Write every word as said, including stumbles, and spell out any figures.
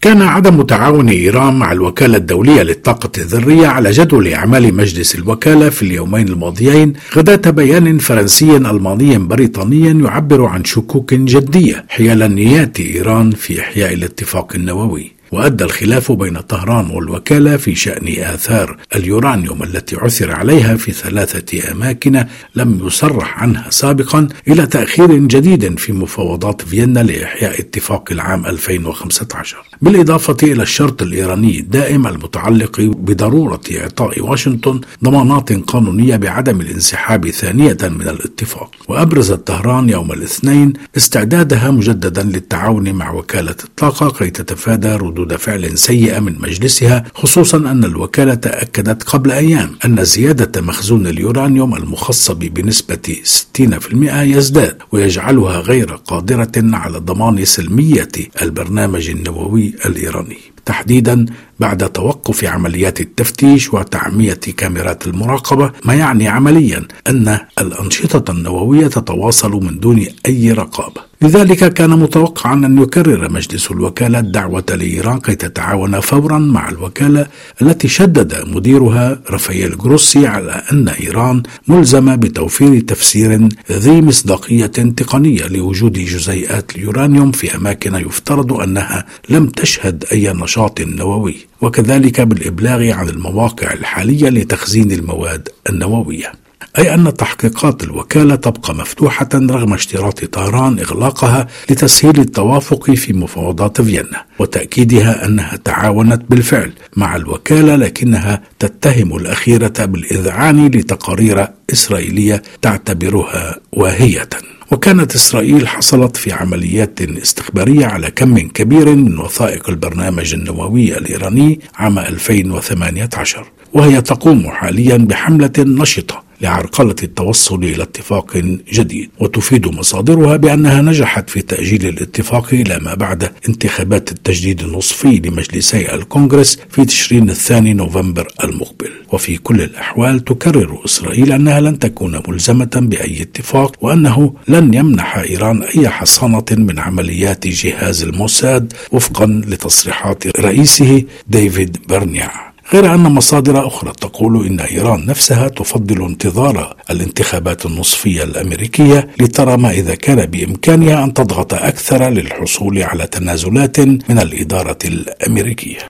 كان عدم تعاون إيران مع الوكالة الدولية للطاقة الذرية على جدول أعمال مجلس الوكالة في اليومين الماضيين غداة بيان فرنسي ألماني بريطاني يعبر عن شكوك جدية حيال نيات إيران في إحياء الاتفاق النووي. وأدى الخلاف بين طهران والوكالة في شأن آثار اليورانيوم التي عثر عليها في ثلاثة أماكن لم يصرح عنها سابقا إلى تأخير جديد في مفاوضات فيينا لإحياء اتفاق العام ألفين وخمسة عشر، بالإضافة إلى الشرط الإيراني الدائم المتعلق بضرورة إعطاء واشنطن ضمانات قانونية بعدم الانسحاب ثانية من الاتفاق. وأبرزت طهران يوم الاثنين استعدادها مجددا للتعاون مع وكالة الطاقة كي تتفادى ردود فعل سيئة من مجلسها، خصوصا أن الوكالة أكدت قبل أيام أن زيادة مخزون اليورانيوم المخصب بنسبة ستين بالمئة يزداد ويجعلها غير قادرة على ضمان سلمية البرنامج النووي الإيراني، تحديدا بعد توقف عمليات التفتيش وتعمية كاميرات المراقبة، ما يعني عمليا أن الأنشطة النووية تتواصل من دون أي رقابة. لذلك كان متوقعا أن يكرر مجلس الوكالة الدعوة لإيران كي تتعاون فورا مع الوكالة التي شدد مديرها رافائيل جروسي على أن إيران ملزمة بتوفير تفسير ذي مصداقية تقنية لوجود جزيئات اليورانيوم في أماكن يفترض أنها لم تشهد أي نشاط نووي، وكذلك بالإبلاغ عن المواقع الحالية لتخزين المواد النووية، أي أن تحقيقات الوكالة تبقى مفتوحة رغم اشتراط طهران إغلاقها لتسهيل التوافق في مفاوضات فيينا، وتأكيدها أنها تعاونت بالفعل مع الوكالة لكنها تتهم الأخيرة بالإذعان لتقارير إسرائيلية تعتبرها واهية. وكانت إسرائيل حصلت في عمليات استخبارية على كم كبير من وثائق البرنامج النووي الإيراني عام ألفين وثمانية عشر، وهي تقوم حاليا بحملة نشطة لعرقلة التوصل إلى اتفاق جديد. وتفيد مصادرها بأنها نجحت في تأجيل الاتفاق إلى ما بعد انتخابات التجديد النصفي لمجلسي الكونغرس في تشرين الثاني نوفمبر المقبل. وفي كل الأحوال تكرر إسرائيل أنها لن تكون ملزمة بأي اتفاق، وأنه لن يمنح إيران أي حصانة من عمليات جهاز الموساد وفقا لتصريحات رئيسه ديفيد برنيع، غير أن مصادر أخرى تقول إن إيران نفسها تفضل انتظار الانتخابات النصفية الأمريكية لترى ما إذا كان بإمكانها أن تضغط أكثر للحصول على تنازلات من الإدارة الأمريكية.